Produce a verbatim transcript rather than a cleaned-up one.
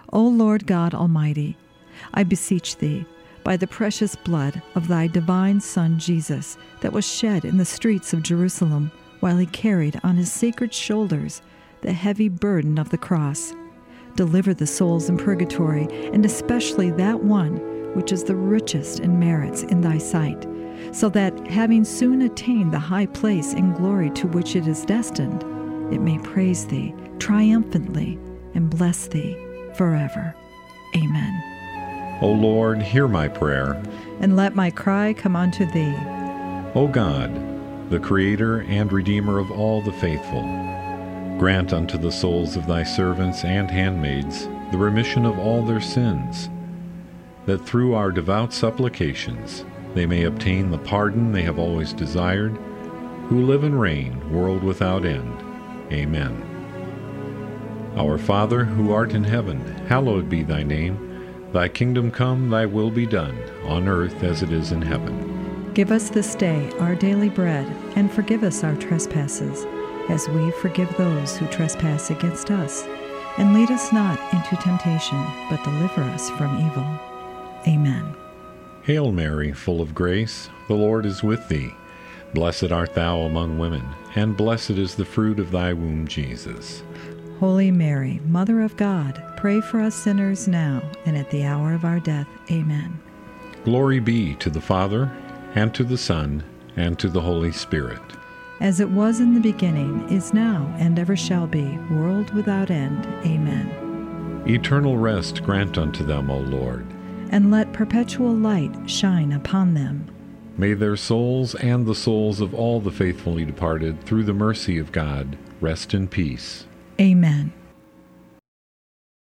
O Lord God Almighty, I beseech thee, by the precious blood of thy divine Son Jesus, that was shed in the streets of Jerusalem, while he carried on his sacred shoulders the heavy burden of the cross, deliver the souls in purgatory, and especially that one which is the richest in merits in thy sight, so that, having soon attained the high place in glory to which it is destined, it may praise thee triumphantly and bless thee forever. Amen. O Lord, hear my prayer. And let my cry come unto thee. O God, the Creator and Redeemer of all the faithful, grant unto the souls of thy servants and handmaids the remission of all their sins, that through our devout supplications they may obtain the pardon they have always desired, who live and reign, world without end. Amen. Our Father, who art in heaven, hallowed be thy name. Thy kingdom come, thy will be done, on earth as it is in heaven. Give us this day our daily bread, and forgive us our trespasses, as we forgive those who trespass against us. And lead us not into temptation, but deliver us from evil. Amen. Hail Mary, full of grace, the Lord is with thee. Blessed art thou among women, and blessed is the fruit of thy womb, Jesus. Holy Mary, Mother of God, pray for us sinners now and at the hour of our death. Amen. Glory be to the Father, and to the Son, and to the Holy Spirit. As it was in the beginning, is now, and ever shall be, world without end. Amen. Eternal rest grant unto them, O Lord. And let perpetual light shine upon them. May their souls and the souls of all the faithfully departed, through the mercy of God, rest in peace. Amen.